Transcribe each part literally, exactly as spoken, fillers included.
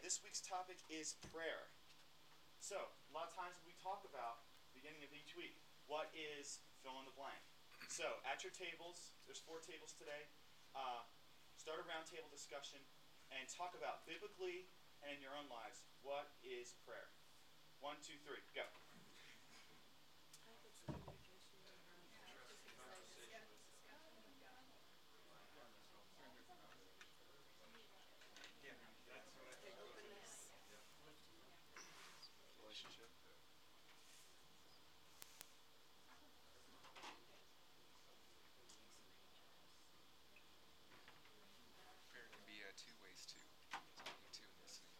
this week's topic is prayer. So, a lot of times we talk about, beginning of each week, what is fill in the blank. So, at your tables, there's four tables today, uh, start a roundtable discussion and talk about biblically and in your own lives, what is prayer? One, two, three, go. Relationship. Prayer can be uh, two ways too. Talking to and listening.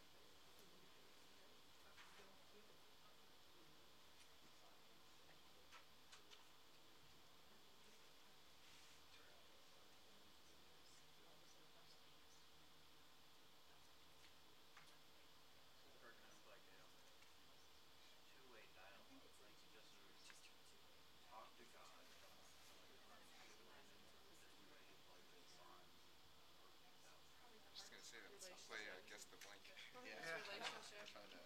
I'm just gonna say that. Let's play uh, guess the blank. Yeah. Relationship. Trying to.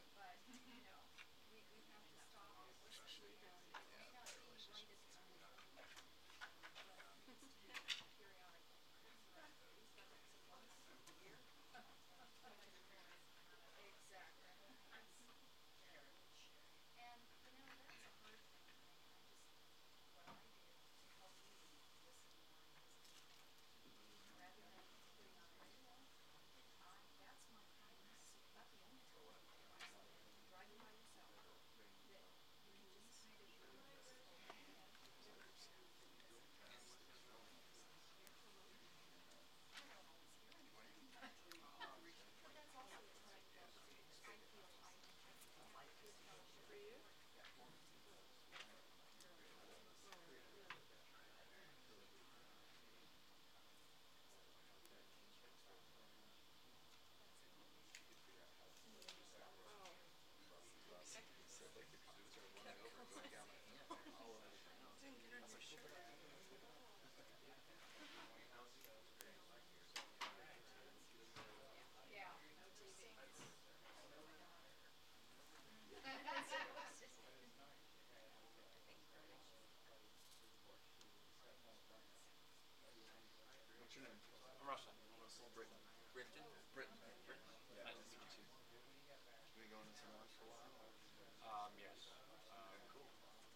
What's your name? I'm Russell. Russell. Britton. Brenton? Britton. Britton. Yeah. Nice to meet you too. Been going to Saint Mark's for a while? Um, yes. Um, Okay, cool.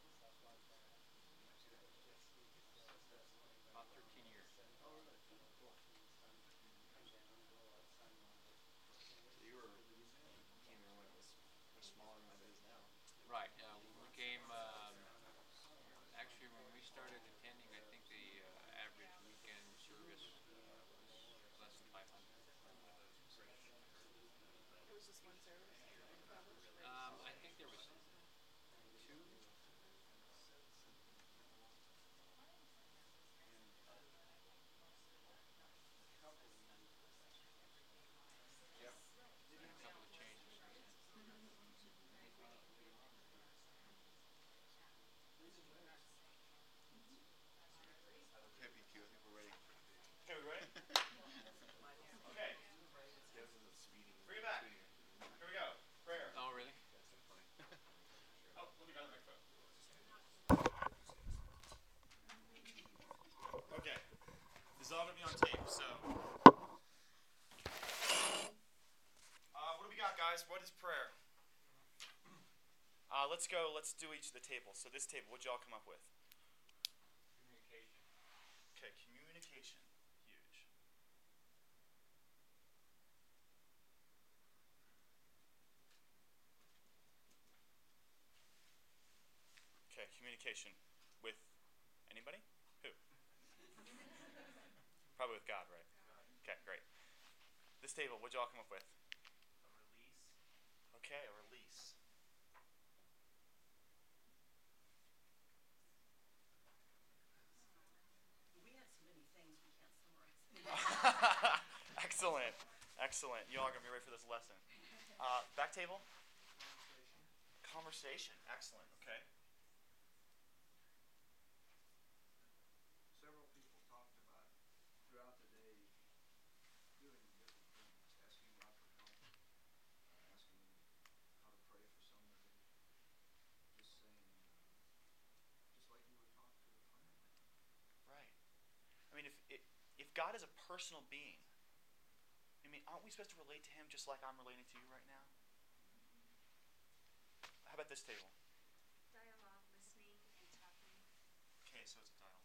about thirteen years. Oh, really? Cool. So you were, came here when it was much smaller than it is now. Right. Uh, we came, um, actually when we started attending, I think the uh, average weekend service uh, was less than five hundred. It was just one service. Um, I think there was two. Yep. And a couple of changes. Okay, B Q, I think we're ready. Okay, we ready? Okay. Bring it back. Here we go. Prayer. Oh, really? That's so funny. Oh, let me grab the microphone. Okay. This is all going to be on tape, so. Uh, what do we got, guys? What is prayer? Uh, let's go. Let's do each of the tables. So this table, what'd y'all come up with? Communication. Okay, communication. Huge. Okay, communication with anybody? Who? Probably with God, right? Okay, great. This table, what'd y'all come up with? A release. Okay, a release. We have so many things we can't summarize. Excellent. Excellent. You all are going to be ready for this lesson. Uh, back table? Conversation. Excellent. Okay. Several people talked about throughout the day doing different things, asking God for help. God is a personal being. I mean, aren't we supposed to relate to him just like I'm relating to you right now? How about this table? Dialogue, listening, and talking. Okay, so it's a dialogue.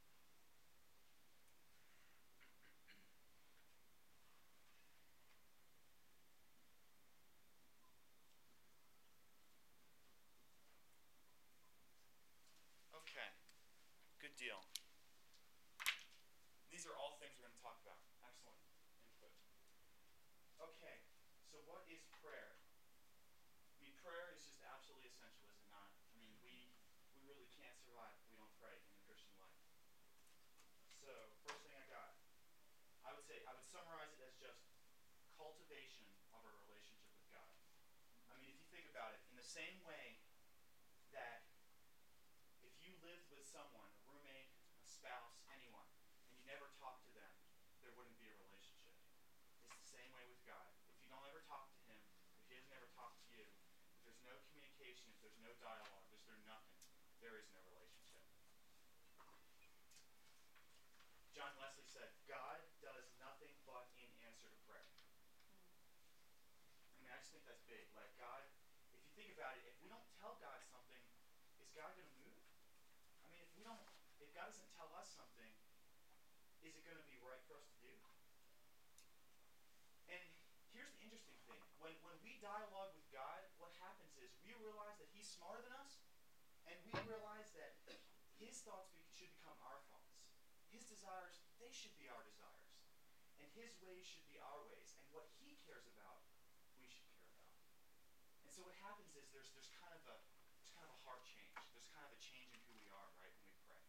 Okay, good deal. These are all things we're going to talk about. Excellent input. Okay, so what is prayer? I mean, prayer is just absolutely essential, is it not? I mean, we we really can't survive if we don't pray in the Christian life. So, first thing I got, I would say, I would summarize it as just cultivation of a relationship with God. I mean, if you think about it, in the same way that if you lived with someone, a roommate, a spouse, anyone, and you never talked to them, there wouldn't be a relationship. It's the same way with God. If you don't ever talk to him, if he doesn't ever talk to you, if there's no communication, if there's no dialogue, if there's nothing, there is no relationship. John Wesley said, God does nothing but in answer to prayer. I mean, I just think that's big. Like, God, if you think about it, if we don't tell God something, is God going to move? I mean, if we don't, if God doesn't tell us something, is it going to be right for us to do? And here's the interesting thing. When, when we dialogue with God, what happens is we realize that he's smarter than us, and we realize that his thoughts be, should become our thoughts. His desires, they should be our desires. And his ways should be our ways. And what he cares about, we should care about. And so what happens is there's there's kind of a there's kind of a heart change. There's kind of a change in who we are, right, when we pray.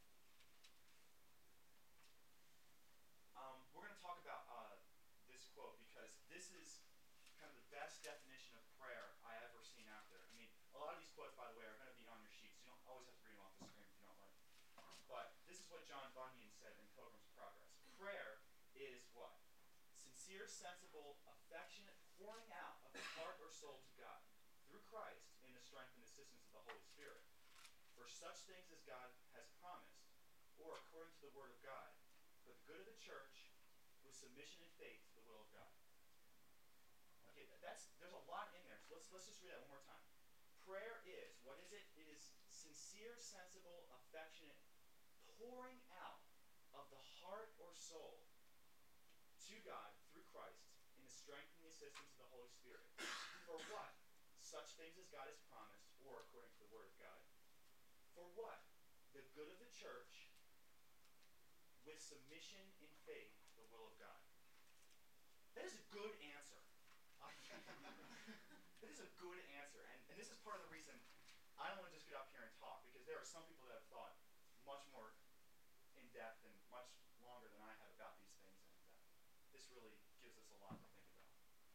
Um, we're going to talk about uh, this quote because this is kind of the best definition of prayer I ever seen out there. I mean, a lot of these quotes, by the way, are going to be on your sheets. You don't always have to read them off the screen if you don't like. But this is what John Bunyan said in Pilgrim's Progress. Prayer is what? Sincere, sensible, affectionate pouring out of the heart or soul to God through Christ in the strength and assistance of the Holy Spirit for such things as God has promised or according to the Word of God for the good of the church with submission and faith to the will of God. Okay, that's there's a lot in there. So let's let's just read that one more time. Prayer is, what is it? It is sincere, sensible, affectionate pouring out of the heart or soul to God through Christ in the strength and the assistance of the Holy Spirit. For what? Such things as God has promised, or according to the Word of God. For what? The good of the church with submission in faith to the will of God. That is a good answer. That is a good answer. And, and this is part of the reason I don't want to just get up here and talk, because there are some people that have thought much more in depth and much longer than I have about these things, and uh, this really gives us a lot to think about.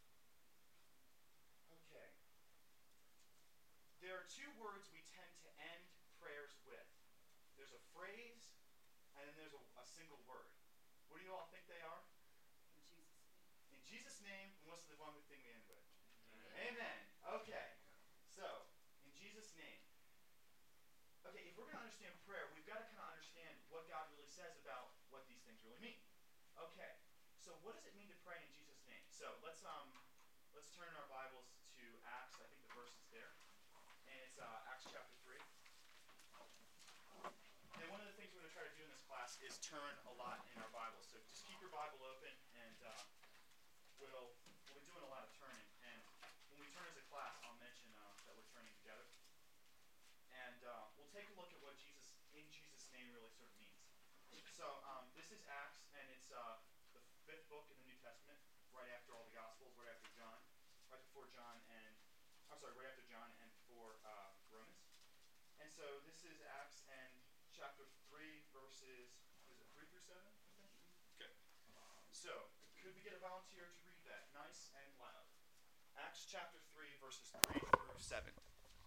Okay. There are two words we tend to end prayers with. There's a phrase, and then there's a, a single word. What do you all think they are? In Jesus' name. In Jesus' name, and what's the one thing we end with? Amen. Amen. Okay. So, in Jesus' name. Okay, if we're going to understand prayer, we've got to kind of understand what God really says about what these things really mean. Okay, so what does it mean to pray in Jesus' name? So let's um let's turn our Bibles to Acts. I think the verse is there, and it's uh, Acts chapter three. And one of the things we're going to try to do in this class is turn a lot in our Bibles. So just keep your Bible open, and uh, we'll we'll be doing a lot of turning. And when we turn as a class, I'll mention uh, that we're turning together. And uh, we'll take a look at what Jesus, in Jesus' name, really sort of means. So um, this is Acts, and it's uh, the fifth book in the New Testament, right after all the Gospels, right after John, right before John, and I'm sorry, right after John and before uh, Romans. And so this is Acts and chapter three, verses, was it three through seven? I think. Okay. So could we get a volunteer to read that, nice and loud? Acts chapter three, verses three through seven.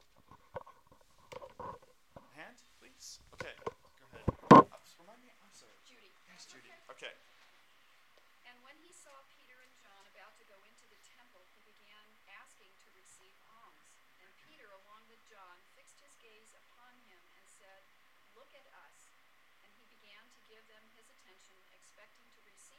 Hand, please. Okay, go ahead. Uh, remind me, I'm sorry. Judy. Yes, Judy. Okay. And when he saw Peter and John about to go into the temple, he began asking to receive alms. And Peter, along with John, fixed his gaze upon him and said, "Look at us." And he began to give them his attention, expecting to receive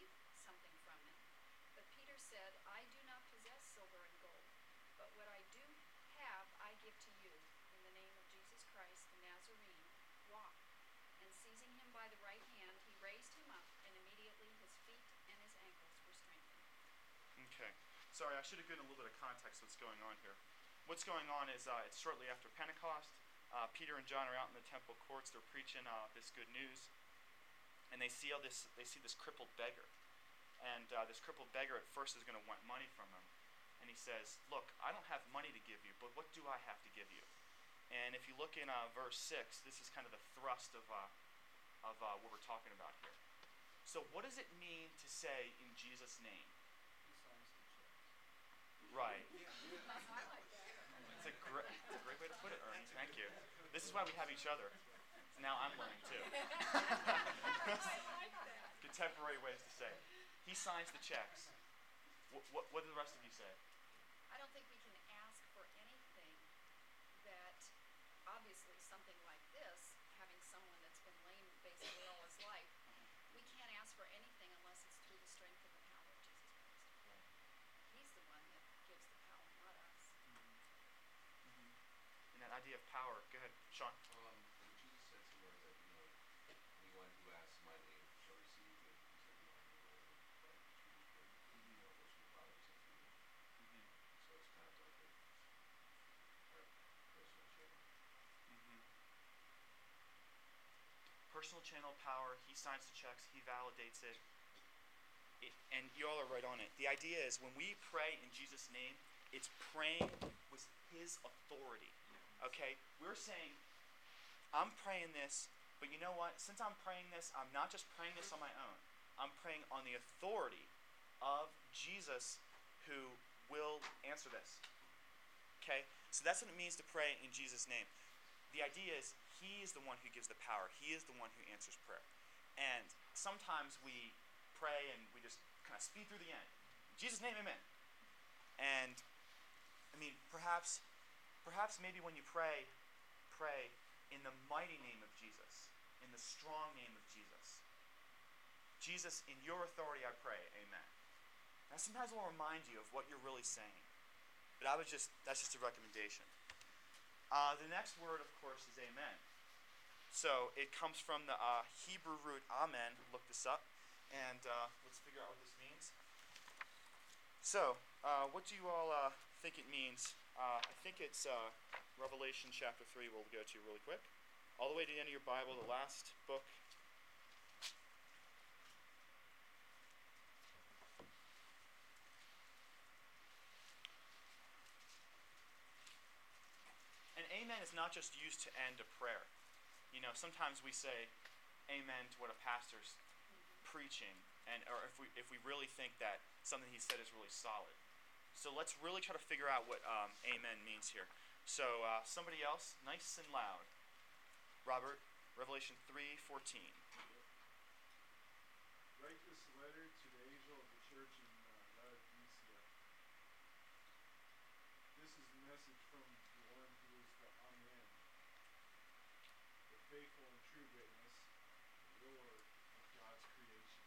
said, I do not possess silver and gold, but what I do have I give to you. In the name of Jesus Christ, the Nazarene, walk. And seizing him by the right hand, he raised him up, and immediately his feet and his ankles were strengthened. Okay. Sorry, I should have given a little bit of context what's going on here. What's going on is uh, it's shortly after Pentecost. Uh, Peter and John are out in the temple courts. They're preaching uh, this good news, and they see all this. They see this crippled beggar, and uh, this crippled beggar at first is going to want money from him, and he says, "Look, I don't have money to give you, but what do I have to give you?" And if you look in uh, verse six, this is kind of the thrust of uh, of uh, what we're talking about here. So, what does it mean to say in Jesus' name? Right. I like that. It's a great, it's a great way to put it, Ernie. Thank you. This is why we have each other. So now I'm learning too. I like that. Contemporary ways to say it. He signs the checks. What, what, what do the rest of you say? I don't think we can ask for anything that, obviously, something like this, having someone that's been lame basically all his life, we can't ask for anything unless it's through the strength and the power of Jesus Christ. He's the one that gives the power, not us. And that idea of power. Go ahead, Sean. Um, when Jesus said somewhere that, you know, anyone who asks my name shall receive it, he said, you know, I know by the truth and, you know, those who the Father has sent through me. So it's kind of like a, our personal channel. Personal channel power. He signs the checks. He validates it. it. And you all are right on it. The idea is when we pray in Jesus' name, it's praying with his authority. Okay? We're saying, I'm praying this, but you know what? Since I'm praying this, I'm not just praying this on my own. I'm praying on the authority of Jesus who will answer this. Okay? So that's what it means to pray in Jesus' name. The idea is he is the one who gives the power. He is the one who answers prayer. And sometimes we pray and we just kind of speed through the end. In Jesus' name, amen. And, I mean, perhaps, perhaps maybe when you pray, pray in the mighty name of Jesus, in the strong name of Jesus. Jesus, in your authority I pray, amen. Now sometimes I'll remind you of what you're really saying. But I was just, that's just a recommendation. Uh, the next word, of course, is amen. So it comes from the uh, Hebrew root amen. Look this up, and uh, let's figure out what this means. So, uh, what do you all uh, think it means? Uh, I think it's uh, Revelation chapter three we'll go to really quick. All the way to the end of your Bible, the last book. And amen is not just used to end a prayer. You know, sometimes we say amen to what a pastor's preaching, and or if we if we really think that something he said is really solid. So let's really try to figure out what um, amen means here. So uh, somebody else, nice and loud. Robert, Revelation three fourteen. Write this letter to the angel of the church in uh, Laodicea. This is the message from the one who is the Amen, the faithful and true witness, the Lord of God's creation.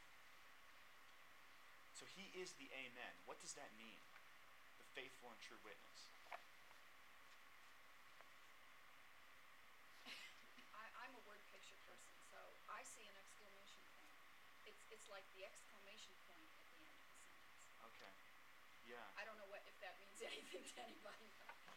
So he is the amen. What does that mean? The faithful and true witness. I, I'm a word picture person, so I see an exclamation point. It's it's like the exclamation point at the end of the sentence. Okay. Yeah. I don't know what if that means anything to anybody.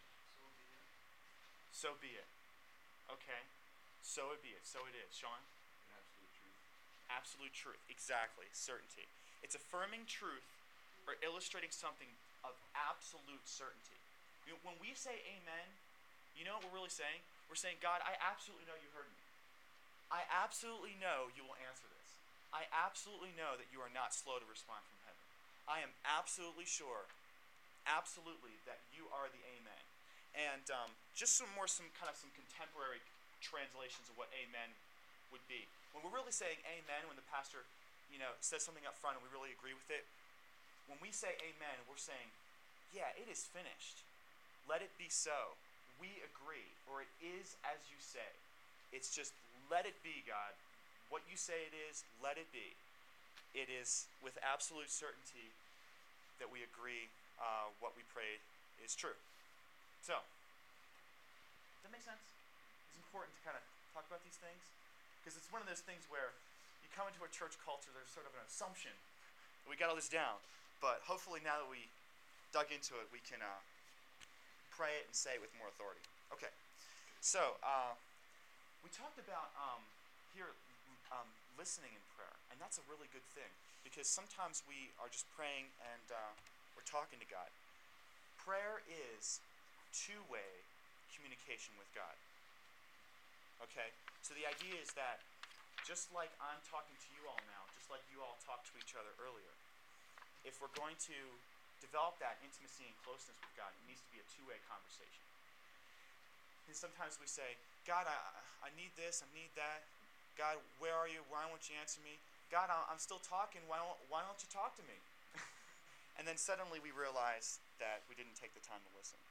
So be it. Okay. So it be it. So it is. Sean? An absolute truth. Absolute truth. Exactly. Certainty. It's affirming truth or illustrating something of absolute certainty. You know, when we say amen, you know what we're really saying? We're saying, God, I absolutely know you heard me. I absolutely know you will answer this. I absolutely know that you are not slow to respond from heaven. I am absolutely sure, absolutely, that you are the amen. And um, just some more, some kind of some contemporary translations of what amen would be. When we're really saying amen, when the pastor, you know, says something up front and we really agree with it, when we say amen, we're saying, yeah, it is finished. Let it be so. We agree, or it is as you say. It's just, let it be, God. What you say it is, let it be. It is with absolute certainty that we agree uh, what we prayed is true. So, does that make sense? It's important to kind of talk about these things because it's one of those things where you come into a church culture, there's sort of an assumption that we got all this down, but hopefully now that we dug into it, we can uh, pray it and say it with more authority. Okay, so uh, we talked about um, here um, listening in prayer, and that's a really good thing because sometimes we are just praying and uh, we're talking to God. Prayer is two-way communication with God. Okay, so the idea is that just like I'm talking to you all now, just like you all talked to each other earlier, if we're going to develop that intimacy and closeness with God, it needs to be a two-way conversation. And sometimes we say, God, I, I need this, I need that. God, where are you? Why won't you answer me? God, I'm still talking. Why don't, why don't you talk to me? And then suddenly we realize that we didn't take the time to listen.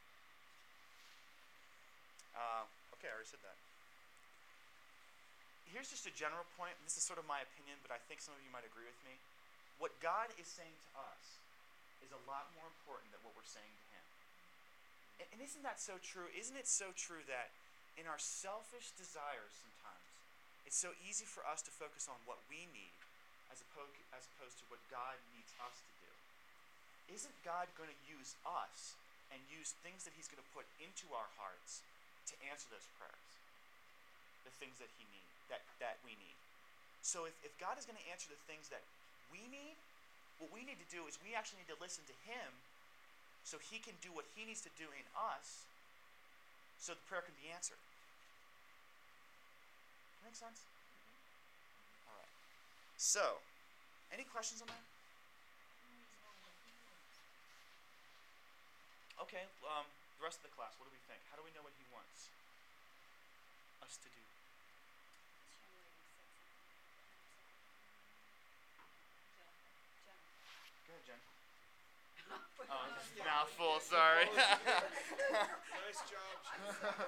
Uh, okay, I already said that. Here's just a general point, and this is sort of my opinion, but I think some of you might agree with me. What God is saying to us is a lot more important than what we're saying to Him. And, and isn't that so true? Isn't it so true that in our selfish desires sometimes, it's so easy for us to focus on what we need as opposed, as opposed to what God needs us to do? Isn't God going to use us and use things that He's going to put into our hearts to answer those prayers? The things that He needs, that, that we need. So if, if God is going to answer the things that we need, what we need to do is we actually need to listen to Him so He can do what He needs to do in us so the prayer can be answered. Make sense? Mm-hmm. All right. So, any questions on that? Okay, um, the rest of the class, what do we think? How do we know what He wants us to do? This young lady said something. Jennifer. Go ahead, Jen. Oh, this is a mouthful, sorry. Nice job, Jen.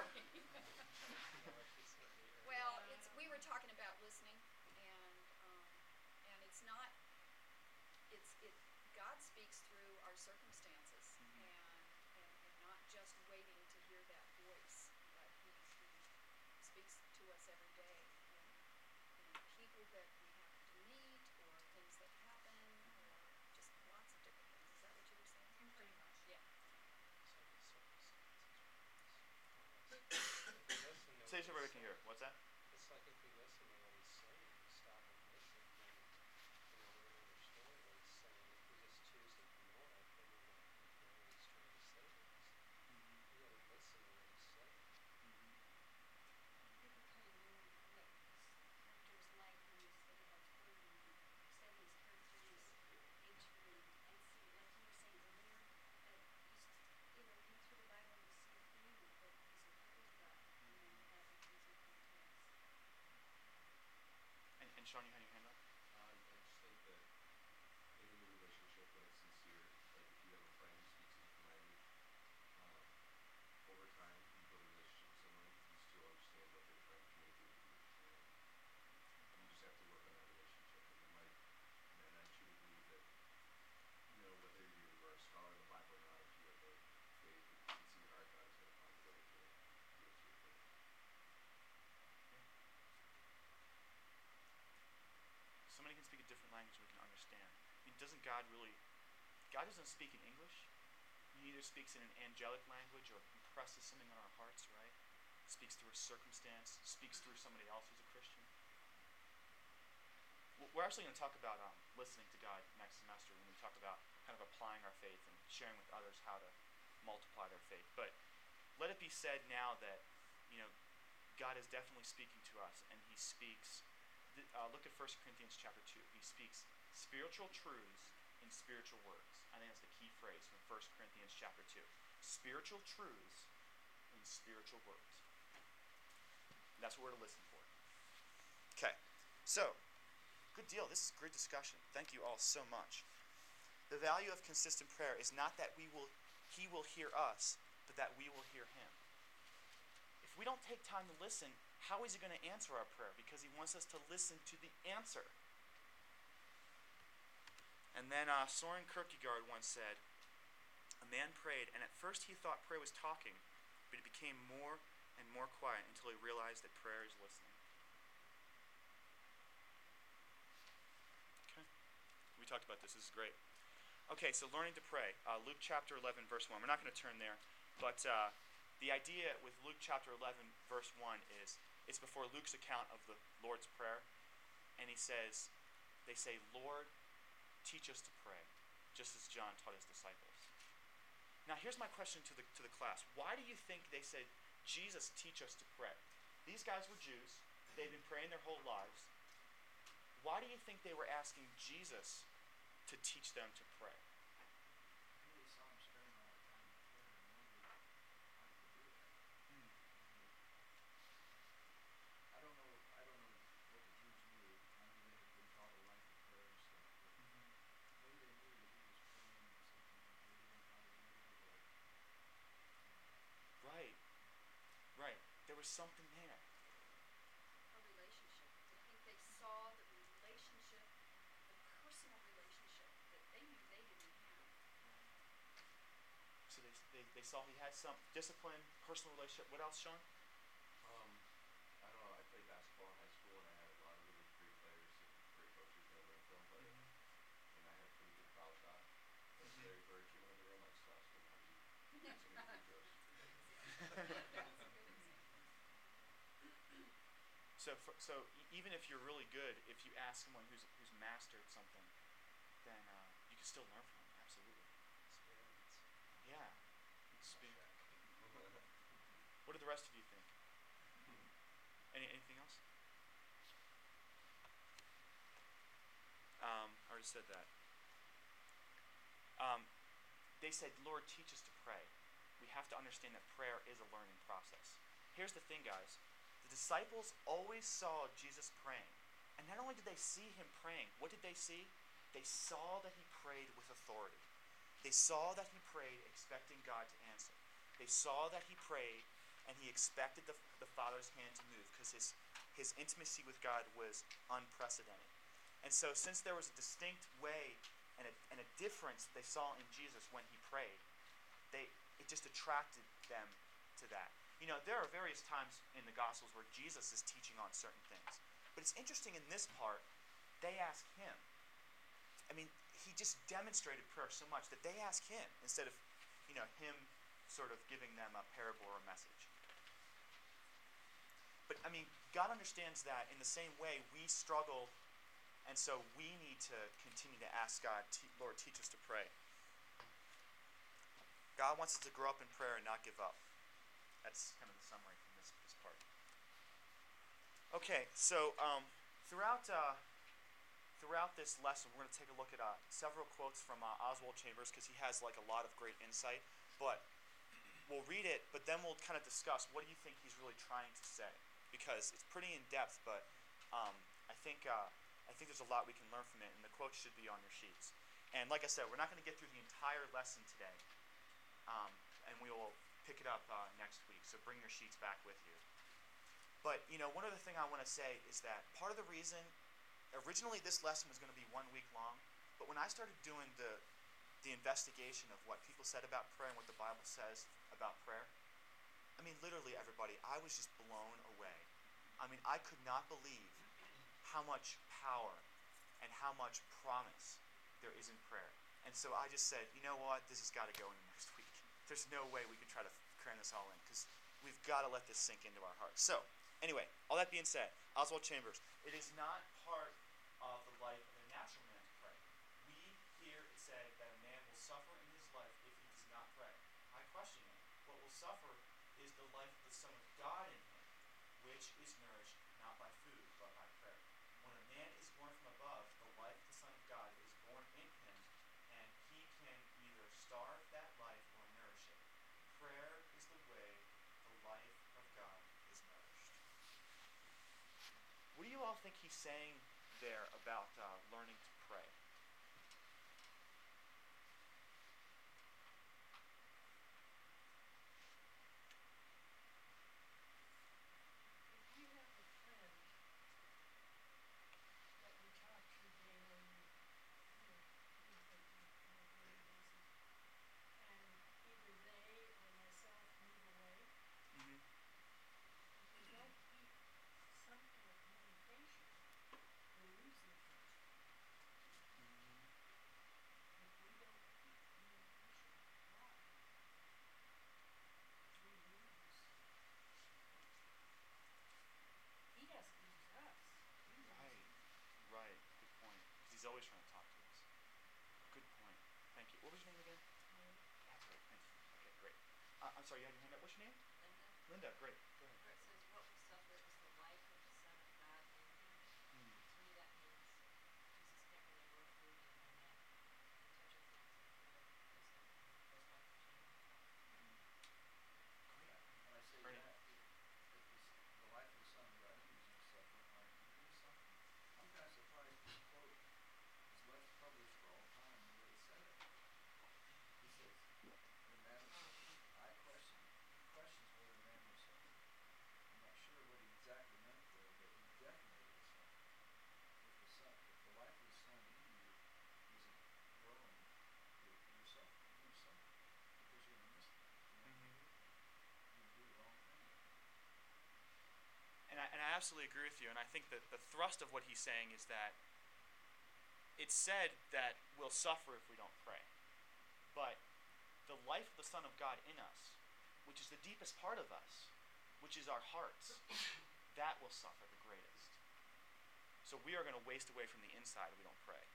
Well, it's, we were talking about listening, and, um, and it's not, it's, it, God speaks through our circumstances, Mhm. and, and, and not just waiting to hear that voice, but He, he speaks to us every day, in, in people that we happen to meet, or things that happen, or just lots of different things. Is that what you were saying? Pretty much. Yeah. Say so everybody can hear. What's that? It's like if we listen to what he's saying, we stop and listen, then, you know, we'll understand what he's saying. If we just choose to ignore it, then we're not going to hear what he's trying to say to us. Mm-hmm. We gotta listen to what he's saying. Mm-hmm. People kind of know what his character is like when you study God's word and you study his character, his nature, and, and see, like you were saying earlier, that you, s- you know, read through the Bible and you see a theme of what he's important about, and then that becomes important to us. And, and Sean, you had your hand up? Uh, I just think that in a relationship when it's sincere, like if you have a friend who speaks a different language, um, over time you build a relationship with someone, you still understand what they're trying to communicate with you, and you just have to work on that relationship. And then my, and I truly believe that, you know, whether you are a scholar in the Bible or not, if you have a faith that you can see your heart, God is going to find a way to deal with your faith. Somebody can speak a different language we can understand. I mean, doesn't God really... God doesn't speak in English. He either speaks in an angelic language or impresses something on our hearts, right? Speaks through a circumstance, speaks through somebody else who's a Christian. W- We're actually going to talk about um, listening to God next semester when we talk about kind of applying our faith and sharing with others how to multiply their faith. But let it be said now that, you know, God is definitely speaking to us, and He speaks... th- Uh, look at First Corinthians chapter two. He speaks spiritual truths in spiritual words. I think that's the key phrase from First Corinthians chapter two. Spiritual truths in spiritual words. And that's what we're to listen for. Okay, so, good deal. This is great discussion. Thank you all so much. The value of consistent prayer is not that we will, He will hear us, but that we will hear Him. If we don't take time to listen, how is He going to answer our prayer? Because He wants us to listen to the answer. And And then uh, Soren Kierkegaard once said, "A man prayed, and at first he thought prayer was talking, but it became more and more quiet until he realized that prayer is listening." Okay. We talked about this. This is great. Okay, so learning to pray. Uh, Luke chapter eleven, verse one. We're not going to turn there, but uh, the idea with Luke chapter eleven, verse one is, it's before Luke's account of the Lord's Prayer, and he says, they say, "Lord, teach us to pray," just as John taught his disciples. Now here's my question to the, to the class. Why do you think they said, "Jesus, teach us to pray"? These guys were Jews. They'd been praying their whole lives. Why do you think they were asking Jesus to teach them to pray? Maybe they saw him spending a lot of time in prayer and wondered how he could do that. Hmm. I don't know. I don't know what the Jews knew. I know they had been taught a life of prayer and stuff, but maybe they knew that he was praying something they didn't probably know, or Right. Right. There was something there. A relationship. I think they saw the relationship, the personal relationship that they knew they didn't have. So they, they, they saw he had some discipline, personal relationship. What else, Sean? Um, I don't know. I played basketball in high school, and I had a lot of really great players and great coaches that I learned from. But and I had a pretty good foul shot. But Mhm. Larry Bird came into the room, I just lost him how he hit so many free throws. That's a good example. So, for, so e- even if you're really good, if you ask someone who's who's mastered something, then uh, you can still learn from them. Absolutely. Experience. Yeah. Expe- What do the rest of you think? Any anything else? Um, I already said that. Um, they said, "Lord, teach us to pray." We have to understand that prayer is a learning process. Here's the thing, guys. The disciples always saw Jesus praying. And not only did they see him praying, what did they see? They saw that he prayed with authority. They saw that he prayed expecting God to answer. They saw that he prayed and he expected the, the Father's hand to move because his, his intimacy with God was unprecedented. And so since there was a distinct way and a, and a difference they saw in Jesus when he prayed, they it just attracted them to that. You know, there are various times in the Gospels where Jesus is teaching on certain things. But it's interesting in this part, they ask him. I mean, he just demonstrated prayer so much that they ask him instead of, you know, him sort of giving them a parable or a message. But, I mean, God understands that in the same way we struggle, and so we need to continue to ask God, "Lord, teach us to pray." God wants us to grow up in prayer and not give up. That's kind of the summary from this, this part. Okay, so um, throughout uh, throughout this lesson, we're going to take a look at uh, several quotes from uh, Oswald Chambers because he has like a lot of great insight. But we'll read it, but then we'll kind of discuss what do you think he's really trying to say, because it's pretty in depth. But um, I think uh, I think there's a lot we can learn from it, and the quotes should be on your sheets. And like I said, we're not going to get through the entire lesson today. Um, and we will pick it up uh, next week, so bring your sheets back with you. But, you know, one other thing I want to say is that part of the reason, originally this lesson was going to be one week long, but when I started doing the, the investigation of what people said about prayer and what the Bible says about prayer, I mean, literally everybody, I was just blown away. I mean, I could not believe how much power and how much promise there is in prayer. And so I just said, you know what, this has got to go in the next week. There's no way we could try to cram this all in because we've got to let this sink into our hearts. So, anyway, all that being said, Oswald Chambers, it is not part of the life of a natural man to pray. We hear it said that a man will suffer in his life if he does not pray. I question it. What will suffer is the life of the Son of God in him, which is nourished not by food, but by prayer. When a man is born from above, the life of the Son of God is born in him, and he can either starve that life or nourish it. Prayer is the way the life of God is nourished. What do you all think he's saying there about uh, learning to pray? If you have a friend that you talk to daily, you know, you what was your name again? That's right. Thank you. Okay, great. Uh, I'm sorry, you had your hand up. What's your name? Linda, Linda, great. Go ahead. where it says, what will suffer is the life of the Son of God in him. Mm. To me, that means Jesus can't really grow fruit in, in that. He touches things in prayer because of, you know, those life changing thoughts. Yeah, when I say Ernie. that, if, if the, s- the life of the Son of God in you is gonna suffer, aren't you gonna suffer? I'm kinda surprised this quote was left published for all time the way he said it. He says, the man will suffer. I question, he questions whether a man will suffer. I'm not sure what he exactly meant there, but he definitely will suffer. If the son, if the life of the Son in you isn't growing, you're, you're suffering, you're gonna suffer. Because you're gonna miss things, you're not gonna Mhm. do things. You're gonna do the wrong thing. And I, and I absolutely agree with you. And I think that the thrust of what he's saying is that it's said that we'll suffer if we don't pray. But the life of the Son of God in us, which is the deepest part of us, which is our hearts, that will suffer the greatest. So we are going to waste away from the inside if we don't pray.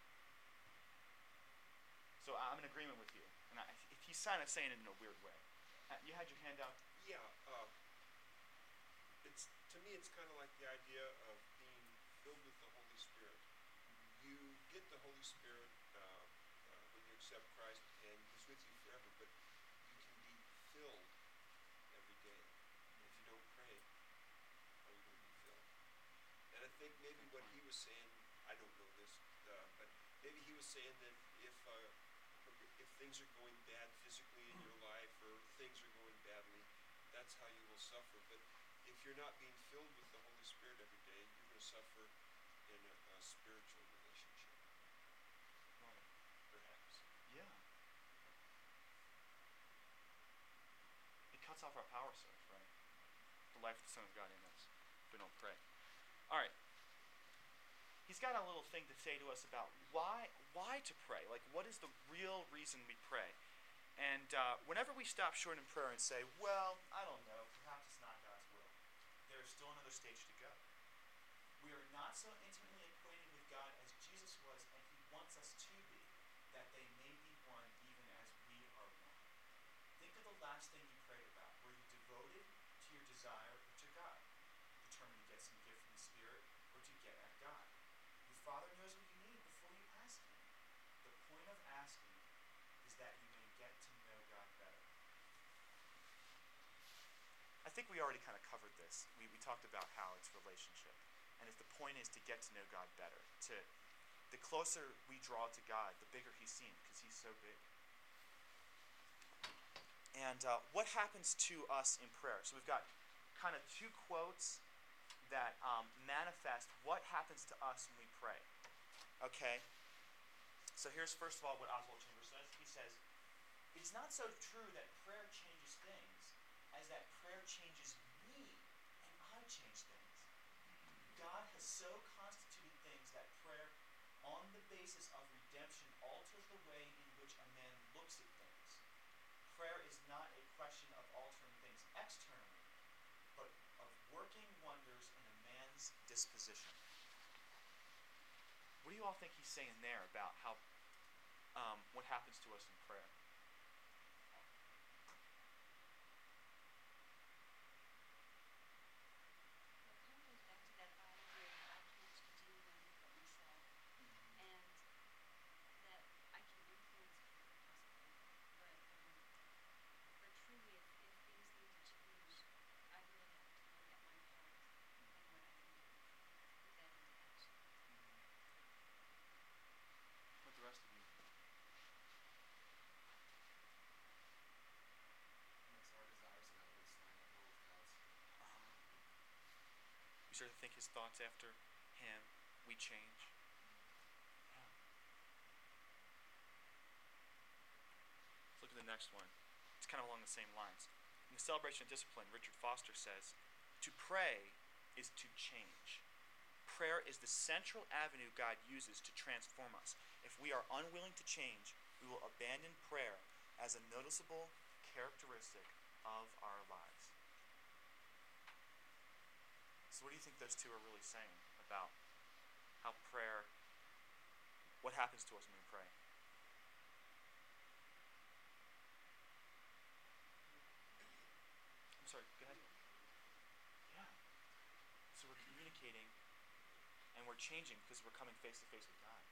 So I'm in agreement with you. And I, he's kind of saying it in a weird way. Uh, you had your hand out. Yeah, uh, it's to me it's kind of like the idea of being filled with the Holy Spirit. You get the Holy Spirit uh, uh, when you accept Christ, and He's with you forever. But you can be filled every day. If you don't pray, how are you going to be filled? And I think maybe what he was saying, I don't know this, uh, but maybe he was saying that if uh, if things are going bad physically in your life, or things are going badly, that's how you will suffer. But if you're not being filled with the Holy Spirit every day, you're going to suffer in a, a spiritual relationship, Right. perhaps. Yeah. It cuts off our power source, right? The life of the Son of God in us if we don't pray. All right. He's got a little thing to say to us about why why to pray. Like, what is the real reason we pray? And uh, whenever we stop short in prayer and say, well, I don't know, perhaps it's not God's will, there is still another stage to go. We are not so intimately acquainted with God as Jesus was, and He wants us to be, that they may be one even as we are one. Think of the last thing you prayed about. Were you devoted to your desire or to God? Determined to get some gift from the Spirit or to get at God? Your Father knows what you need before you ask Him. The point of asking is that you may get to know God better. I think we already kind of covered this. We, we talked about how it's relationship. And if the point is to get to know God better, to the closer we draw to God, the bigger He's seen, because He's so big. And uh, what happens to us in prayer? So we've got kind of two quotes that um, manifest what happens to us when we pray. Okay? So here's first of all what Oswald Chambers says. He says, it's not so true that prayer changes things as that prayer changes me and I change things. God has so constituted things that prayer, on the basis of redemption, alters the way in which a man looks at things. Prayer is not a question of altering things externally, but of working wonders in a man's disposition. What do you all think he's saying there about how um, what happens to us in prayer? Well, it kind of goes back to that idea that I can't do anything but myself, and that I can influence prayer possibly, but um, but truly, if, if things need to change, I really have to look at my heart and what I can do, put that into action. What the rest of you? Makes our desires and elements line up more with God's. Uh, we start to think His thoughts after Him. We change. Yeah. Let's look at the next one. It's kind of along the same lines. In the Celebration of Discipline, Richard Foster says, to pray is to change. Prayer is the central avenue God uses to transform us. If we are unwilling to change, we will abandon prayer as a noticeable characteristic of our lives. So what do you think those two are really saying about how prayer, what happens to us when we pray? changing because we're coming face to face with God.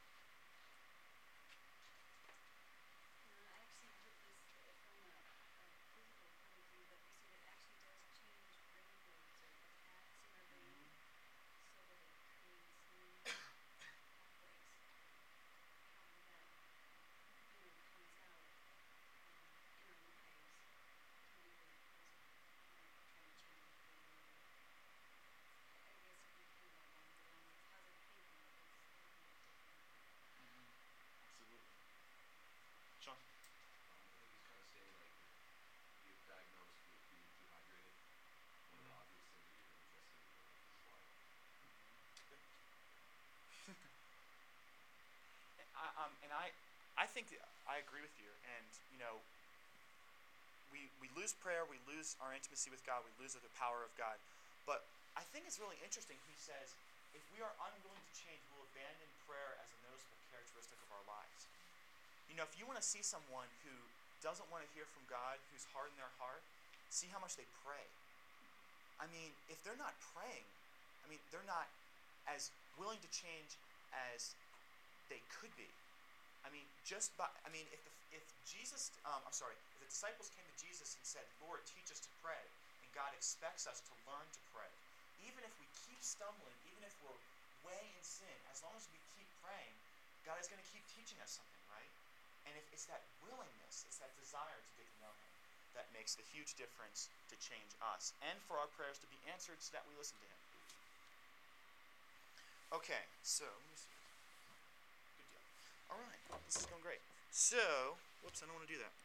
No, I actually heard this uh, from a, a physical point of view, but they said it actually does change brain waves or, or paths in our brain so that it creates new pathways. Um, that, you know, comes out um, in our lives to do with, as, you know, trying to change our behavior. I, I guess if you're kind of along the line of positive thinking, it's a little bit different. Absolutely. Sean? Um, I think he's kind of saying like if you get diagnosed with being dehydrated, one of the obvious things that you're going to be testing in your life is water. I, um, and I, I think that I agree with you. And you know, we we lose prayer, we lose our intimacy with God, we lose the power of God. But I think it's really interesting. He says, if we are unwilling to change, we'll abandon prayer as a noticeable characteristic of our lives. You know, if you want to see someone who doesn't want to hear from God, who's hard in their heart, see how much they pray. I mean, if they're not praying, I mean, they're not as willing to change as they could be. I mean, just by, I mean, if the, if Jesus, um, I'm sorry, if the disciples came to Jesus and said, Lord, teach us to pray, and God expects us to learn to pray, even if we keep stumbling, even if we're way in sin, as long as we keep praying, God is going to keep teaching us something, right? And if it's that willingness, it's that desire to get to know Him that makes the huge difference to change us and for our prayers to be answered so that we listen to Him. Okay, so let me see. Good deal. All right, this is going great. So, whoops, I don't want to do that.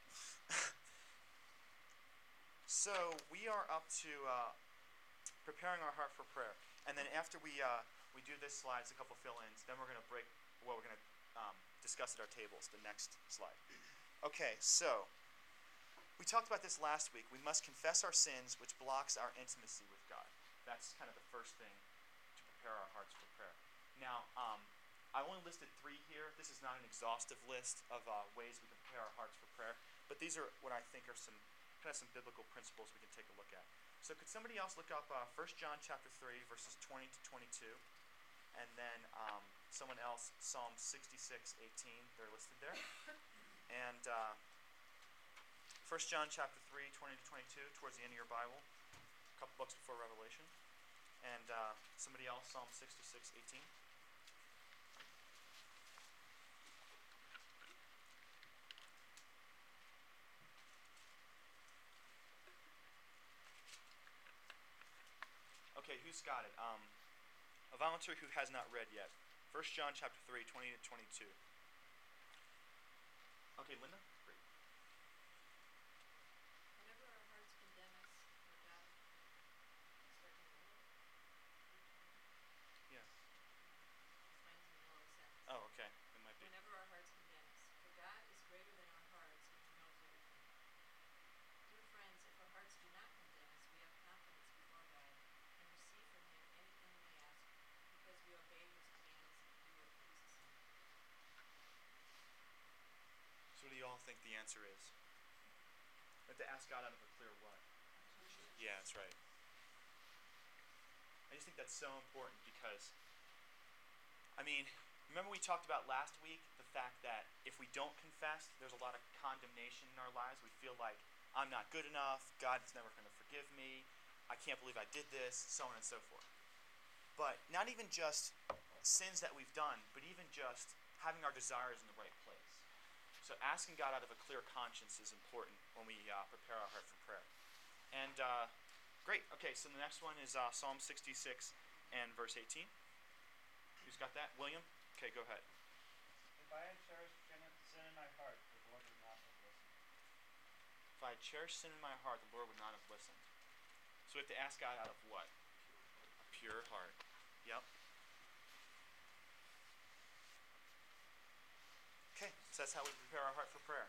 So we are up to uh, preparing our heart for prayer, and then after we uh, we do this slide, it's a couple fill-ins. Then we're going to break. Well, we're going to um, discuss at our tables. The next slide. Okay, so we talked about this last week. We must confess our sins, which blocks our intimacy with God. That's kind of the first thing to prepare our hearts for prayer. Now, um, I only listed three here. This is not an exhaustive list of uh, ways we can prepare our hearts for prayer, but these are what I think are some kind of some biblical principles we can take a look at. So could somebody else look up uh, First John chapter three, verses twenty to twenty-two, and then um, someone else, Psalm sixty-six, eighteen, they're listed there. And uh, First John chapter three, twenty to twenty-two, towards the end of your Bible, a couple books before Revelation. And uh, somebody else, Psalm sixty-six, eighteen. Okay, who's got it? Um, a volunteer who has not read yet. First John chapter three, twenty to twenty-two. Okay, Linda? Great. Whenever our hearts condemn us, or God, start to roll. Yeah. Mine is in the middle of a sentence. Oh, okay. It might be. Whenever our hearts condemn us, for God is greater than our hearts, and He knows everything. Dear friends, if our hearts do not condemn us, we have confidence before God, and receive from Him anything we ask, because we obey His commands and do what pleases Him. So what do you all think the answer is? We have to ask God out of a clear what? Yeah, that's right. I just think that's so important because, I mean, remember we talked about last week the fact that if we don't confess, there's a lot of condemnation in our lives. We feel like I'm not good enough, God's never going to forgive me, I can't believe I did this, so on and so forth. But not even just sins that we've done, but even just having our desires in the right place. So asking God out of a clear conscience is important when we uh, prepare our heart for prayer. And uh, great. Okay, so the next one is uh, Psalm sixty-six and verse eighteen. Who's got that? William? Okay, go ahead. If I had cherished sin sin in my heart, the Lord would not have listened. If I had cherished sin in my heart, the Lord would not have listened. So we have to ask God out of what? A pure heart. Yep. Okay, so that's how we prepare our heart for prayer.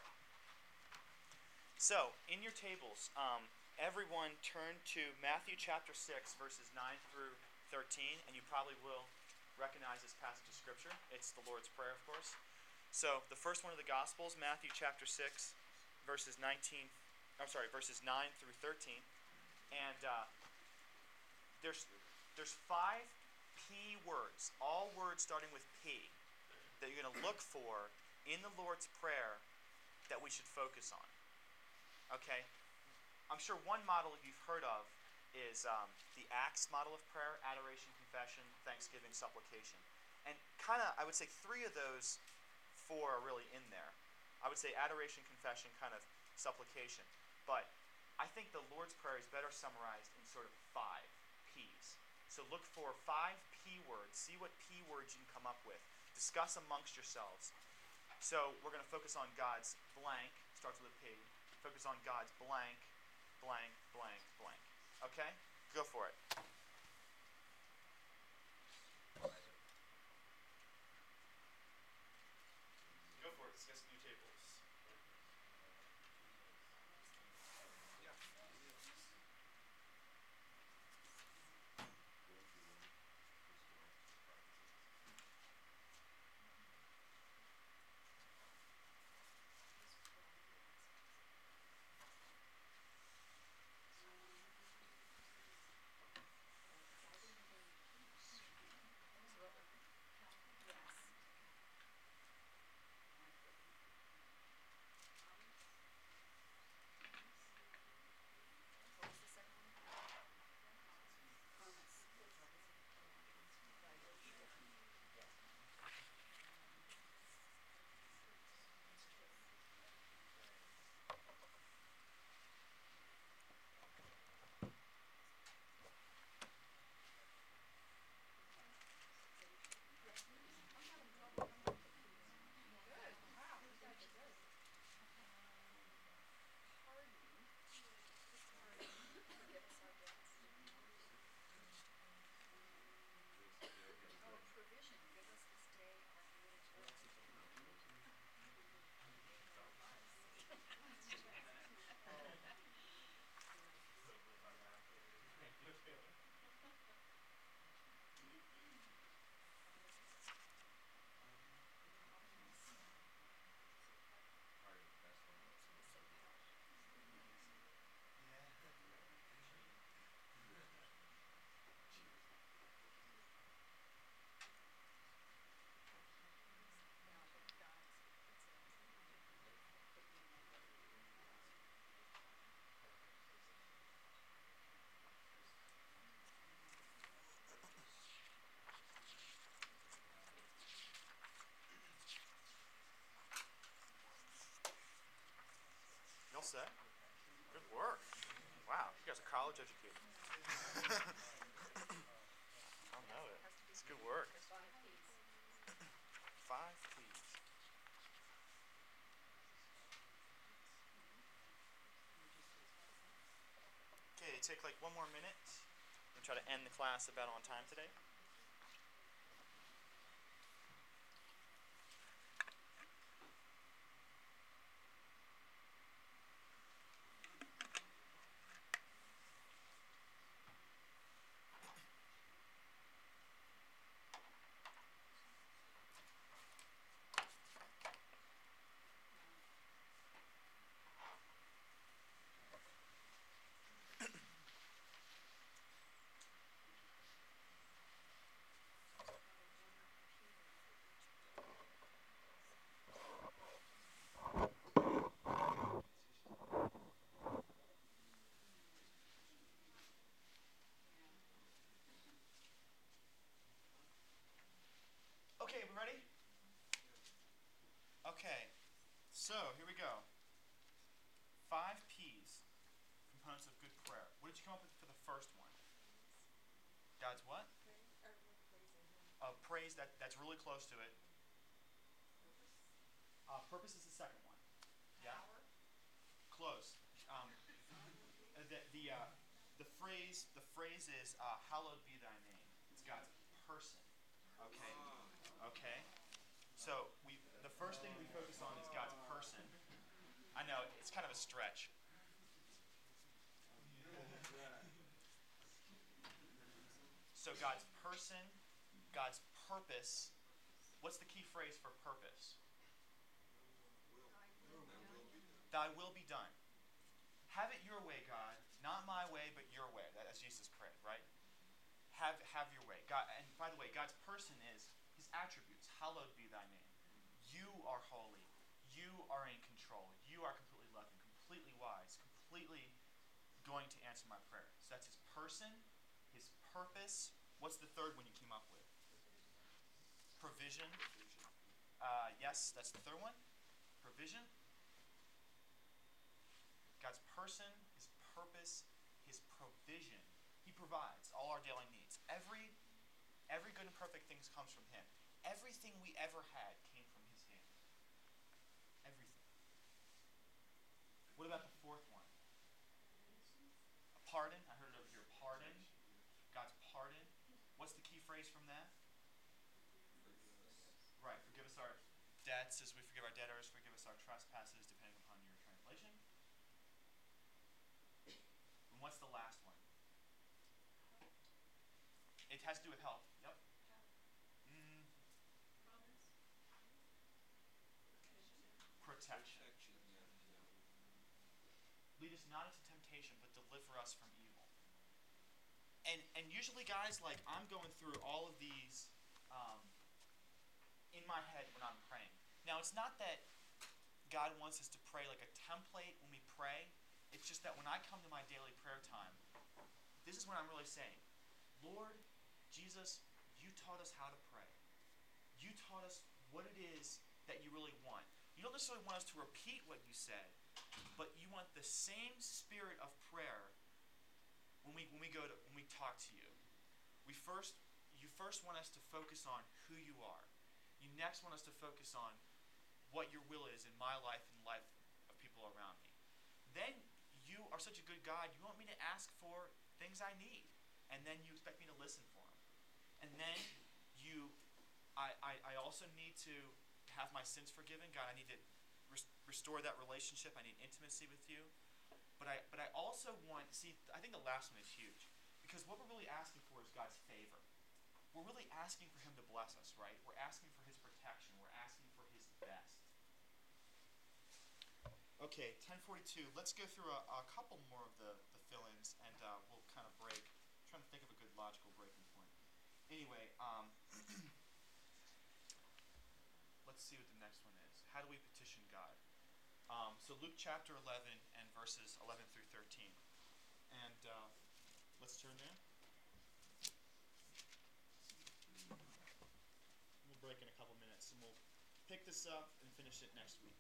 So, in your tables, um, everyone turn to Matthew chapter six, verses nine through thirteen, and you probably will recognize this passage of Scripture. It's the Lord's Prayer, of course. So, the first one of the Gospels, Matthew chapter six, verses nineteen, I'm sorry, verses nine through thirteen. And uh, there's there's five P words, all words starting with P, that you're going to look for in the Lord's Prayer that we should focus on. Okay? I'm sure one model you've heard of is um, the ACTS model of prayer: adoration, confession, thanksgiving, supplication. And kind of, I would say three of those four are really in there. I would say adoration, confession, kind of supplication. But I think the Lord's Prayer is better summarized in sort of five P's. So look for five P words. See what P words you can come up with. Discuss amongst yourselves. So we're going to focus on God's blank, starts with a P. Focus on God's blank, blank, blank, blank. Okay? Go for it. Go for it. Discuss new tables. Yeah. What was the second one? Promise. I'm having trouble coming up with these. Good, wow, you guys are good. Pardon, pardon, forgive us our debts. Oh, provision, give us this day our daily bread. Probably the best one was Yeah, but God's, it's a, could be negative. You all set? Good work. Wow, you guys are college educated. I know it. It's good work. There's five P's. Five P's. Okay, take like one more minute and try to end the class about on time today. Okay, we ready? Okay, so here we go. Five P's, components of good prayer. What did you come up with for the first one? God's what? Uh, praise, that, that's really close to it. Uh, purpose is the second one. Yeah? Close. Um, the the, uh, the phrase the phrase is uh, hallowed be thy name. It's God's person. Okay? Okay? So we the first thing we focus on is God's person. I know, it's kind of a stretch. So God's person, God's purpose. What's the key phrase for purpose? Thy will be done. Have it your way, God. Not my way, but your way. That, as Jesus prayed, right? have have your way. God, and by the way, God's person is his attributes. Hallowed be thy name. You are holy. You are in control. You are completely loving, completely wise, completely going to answer my prayer. So that's his person, his purpose. What's the third one you came up with? Provision. Uh, yes, that's the third one. Provision. God's person, his purpose, his provision. He provides all our daily needs. Every every good and perfect thing comes from him. Everything we ever had came from his hand. Everything. What about the fourth one? A pardon. I heard it over here. Pardon. God's pardon. What's the key phrase from that? Right. Forgive us our debts as we forgive our debtors. Forgive us our trespasses, depending upon your translation. And what's the last one? It has to do with health. Yep. Mm, Promise. protection. Protection, yeah, yeah. Lead us not into temptation, but deliver us from evil. And and usually, guys, like I'm going through all of these um, in my head when I'm praying. Now, it's not that God wants us to pray like a template when we pray. It's just that when I come to my daily prayer time, this is what I'm really saying. Lord Jesus, you taught us how to pray. You taught us what it is that you really want. You don't necessarily want us to repeat what you said, but you want the same spirit of prayer when we when we go to when we talk to you. We first you first want us to focus on who you are. You next want us to focus on what your will is in my life and the life of people around me. Then you are such a good God, you want me to ask for things I need. And then you expect me to listen for them. And then you, I, I, I also need to have my sins forgiven. God, I need to res- restore that relationship. I need intimacy with you. But I, but I also want, see, I think the last one is huge. Because what we're really asking for is God's favor. We're really asking for him to bless us, right? We're asking for his protection. We're asking for his best. Okay, ten forty-two. Let's go through a, a couple more of the, the fill-ins, and uh, we'll kind of break. I'm trying to think of a good logical breaking point. Anyway, um, let's see what the next one is. How do we petition God? Um, so Luke chapter eleven and verses eleven through thirteen. And uh, let's turn there. We'll break in a couple minutes, and we'll pick this up and finish it next week.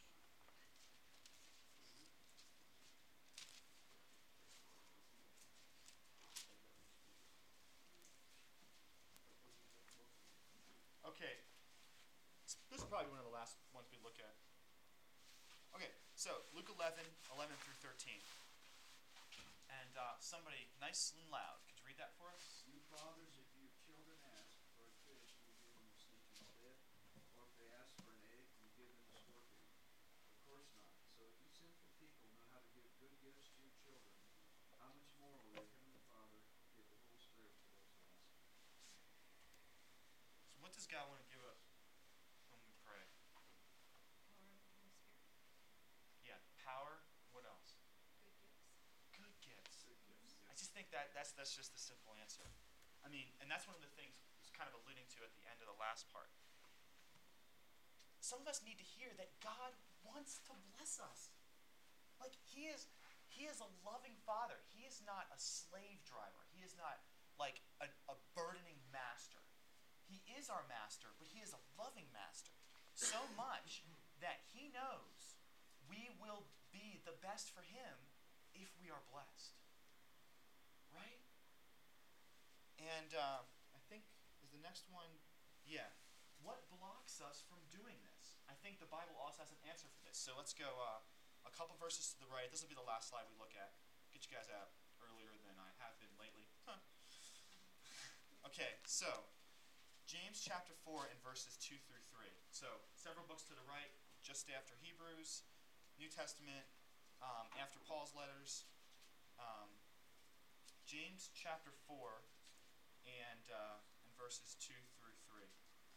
Okay, this is probably one of the last ones we look at. Okay, so Luke eleven, eleven through thirteen. And uh, somebody, nice and loud, could you read that for us? You fathers, if your children ask for a fish, you give them a snake instead, or if they ask for an egg, you give them a scorpion. Of course not. So if you sinful people know how to give good gifts to your children, how much more will your heavenly Father give the Holy Spirit to those who ask him? So what does God want to give us when we pray? Power of the Holy Spirit. Yeah, power. What else? Good gifts. Good gifts. Good gifts, yeah. I just think that that's that's just the simple answer. I mean, and that's one of the things I was kind of alluding to at the end of the last part. Some of us need to hear that God wants to bless us. Like he is he is a loving father. He is not a slave driver. He is not like a, a burdening master. He is our master, but he is a loving master. So much that he knows we will be the best for him if we are blessed. Right? And uh, I think, is the next one, yeah. What blocks us from doing this? I think the Bible also has an answer for this. So let's go uh, a couple verses to the right. This will be the last slide we look at. Get you guys out earlier than I have been lately. Huh. Okay, so James chapter four and verses two through three. So several books to the right, just after Hebrews, New Testament, um, after Paul's letters. Um, James chapter four and, uh, and verses two through three.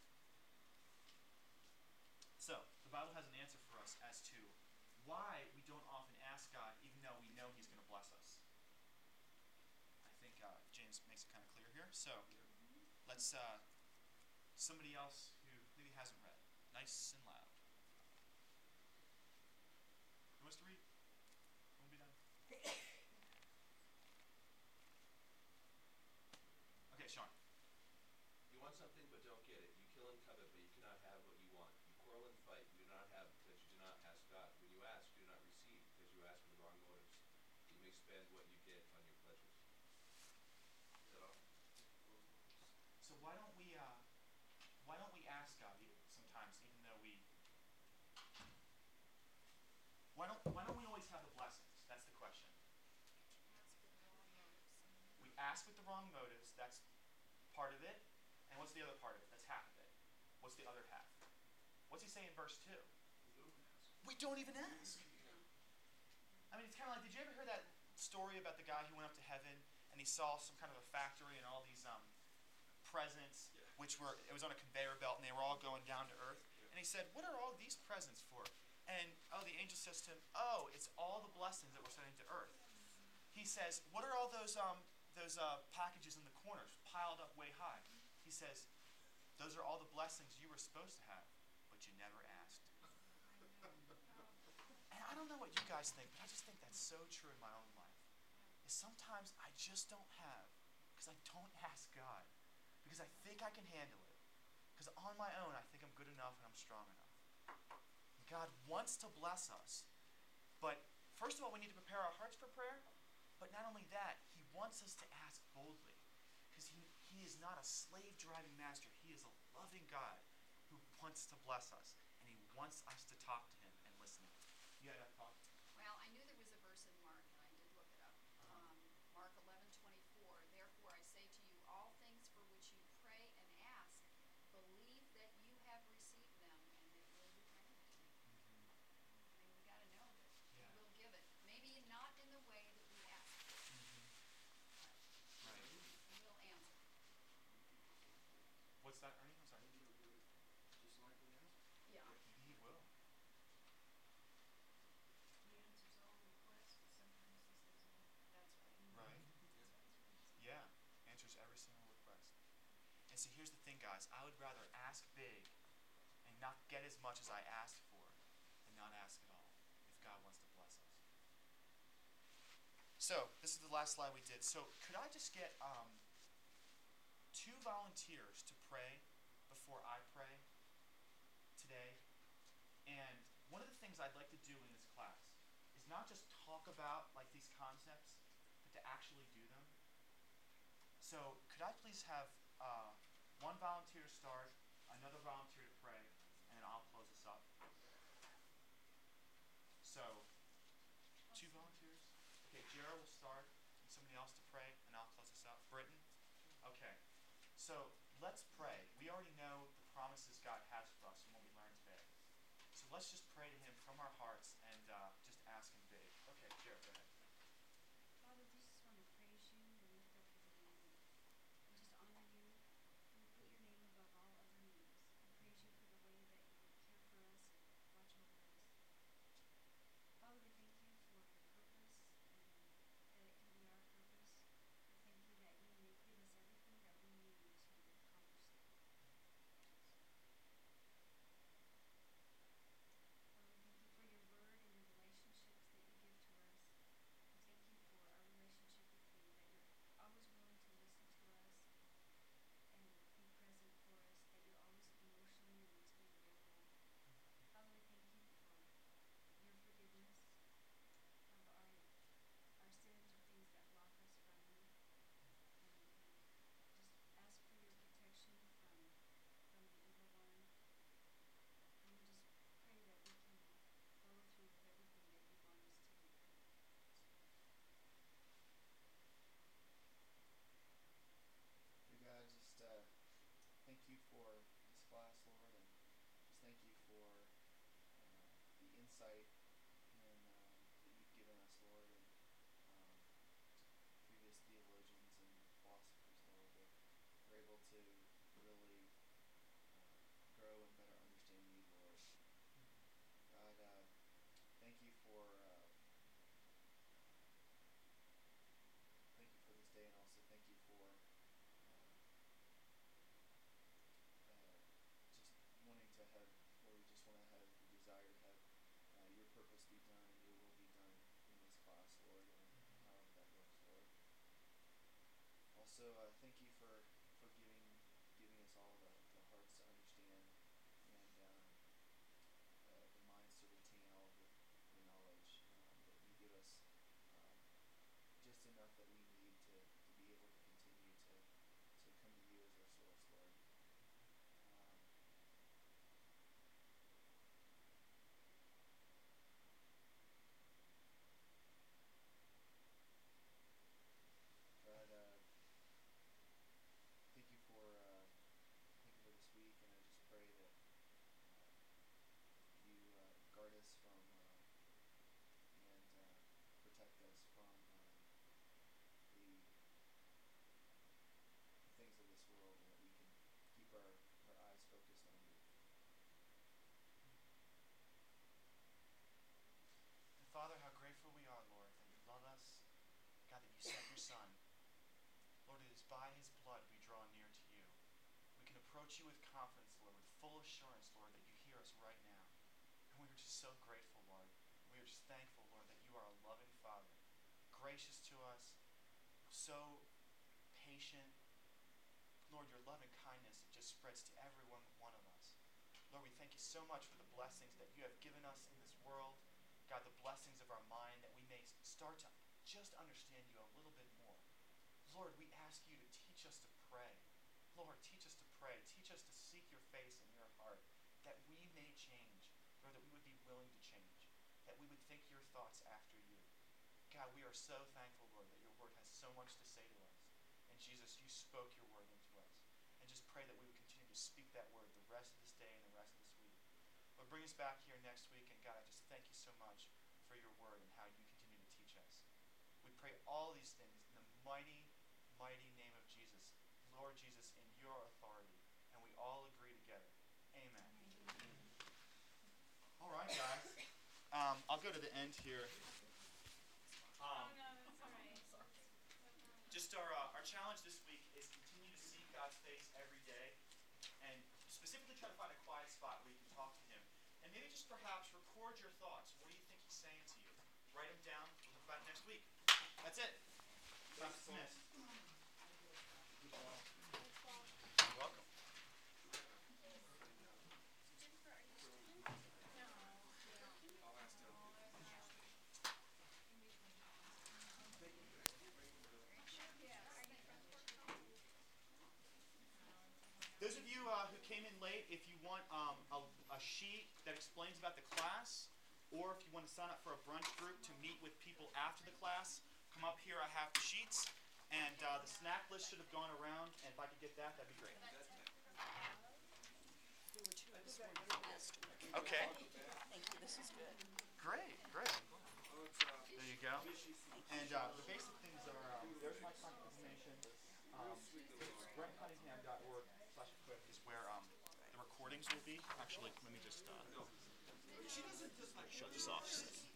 So, the Bible has an answer for us as to why we don't often ask God even though we know he's going to bless us. I think uh, James makes it kind of clear here. So, Yeah. let's, uh, somebody else who maybe hasn't read. Nice and loud. Who wants to read? Who will be done? Okay, Sean. You want something but don't get it. You kill and covet, but you cannot have what you want. You quarrel and fight. You do not have because you do not ask God. When you ask, you do not receive because you ask with the wrong motives. You may spend what you get on your pleasures. Is that all? So why don't we, uh, why don't we ask God sometimes, even though we, why don't, why don't we always have the blessings? That's the question. Ask with the wrong motives. We ask with the wrong motives. That's part of it. And what's the other part of it? That's half of it. What's the other half? What's he say in verse two? We don't even ask. I mean, it's kind of like, did you ever hear that story about the guy who went up to heaven and he saw some kind of a factory and all these um, presents, which were, it was on a conveyor belt and they were all going down to earth. And he said, what are all these presents for? And, oh, the angel says to him, oh, it's all the blessings that we're sending to earth. He says, what are all those um, those uh, packages in the corners piled up way high? He says, those are all the blessings you were supposed to have, but you never asked. And I don't know what you guys think, but I just think that's so true in my own life. Is sometimes I just don't have because I don't ask God. Because I think I can handle it. Because on my own, I think I'm good enough and I'm strong enough. God wants to bless us. But first of all, we need to prepare our hearts for prayer. But not only that, he wants us to ask boldly. Because he, he is not a slave-driving master. He is a loving God who wants to bless us. And he wants us to talk to him and listen to him. You had a thought? Well, I knew there was a verse in Mark, and I did look it up. Um, Mark eleven twenty-four. Therefore I say to you, all things for which you pray and ask, believe that you have received them, and they will be granted to you. I mean, we got to know that Yeah. he will give it. Maybe not in the way that we ask for, but Right. he will answer. What's that, Ernie? I'm sorry. Maybe he'll do it just like we asked. Yeah. Maybe he will. He answers all requests, but sometimes he says no. That's right. Right. Yeah. Answers every single request. And see, here's the thing, guys. I would rather ask big and not get as much as I asked for than not ask at all if God wants to bless us. So, this is the last slide we did. So, could I just get um, two volunteers to pray before I pray today? And one of the things I'd like to do in this class is not just talk about like these concepts, but to actually do them. So, could I please have uh, one volunteer to start, another volunteer to pray, and then I'll close this up. So, two volunteers? Okay, Jared will start, and somebody else to pray, and I'll close this up. Britton? Okay. So, let's pray. We already know the promises God has for us and what we learned today. So, let's just pray to him from our hearts and uh, just ask him big. Okay, Jared, go ahead. Father, we just want to praise you and lift up your name and just honor you. We put your name above all other names. We praise you for the way that you care for us and watch over us. Father, we thank you for your purpose and that it can be our purpose. We thank you that you may give us everything that we need to accomplish so uh, thank you for, for giving giving us all the, the hearts to understand and um, uh, the minds to retain all of your, your knowledge. Um, that you give us um, just enough that we need to, to be able to continue to, to come to you as our source, Lord. Um, God, uh, thank you for uh, thank you for this week, and I just pray that uh, you uh, guard us from uh, and uh, protect us from uh, the things of this world, and that we can keep our, our eyes focused on you. And Father, how grateful we are, Lord, that you love us. God, that you sent your Son. Lord, it is by his blood we draw near to you. We can approach you with confidence, Lord, with full assurance, Lord, that you hear us right now. And we are just so grateful, Lord. We are just thankful, Lord, that you are a loving Father, gracious to us, so patient. Lord, your loving kindness, it just spreads to every one, one of us. Lord, we thank you so much for the blessings that you have given us in this world. God, the blessings of our mind, that we may start to just understand you a little bit more. Lord, we ask you to teach us to pray. Lord, teach us to pray. Teach us to seek your face and your heart, that we may change. Lord, that we would be willing to change, that we would think your thoughts after you. God, we are so thankful, Lord, that your word has so much to say to us. And Jesus, you spoke your word into us. And just pray that we would continue to speak that word the rest of this day and the rest of this week. Lord, bring us back here next week. And God, I just thank you so much for your word and how you continue to teach us. We pray all these things in the mighty, mighty name of Jesus. Lord Jesus, in your authority. And we all agree together. Amen. All right, guys. Um, I'll go to the end here. Um, Just our uh, our challenge this week is continue to seek God's face every day, and specifically try to find a quiet spot where you can talk to Him, and maybe just perhaps record your thoughts. What do you think He's saying to you? Write them down. We'll talk about it next week. That's it. Class dismissed. You're welcome. Those of you uh, who came in late, if you want um, a, a sheet that explains about the class, or if you want to sign up for a brunch group to meet with people after the class, come up here. I have the sheets. And uh, the snack list should have gone around. And if I could get that, that'd be great. Okay. Thank you, this is good. Great, great. There you go. And uh, the basic things are, um, there's my contact information. Um, brent cunningham dot org slash equip is where um, the recordings will be. Actually, let me just uh, shut this off.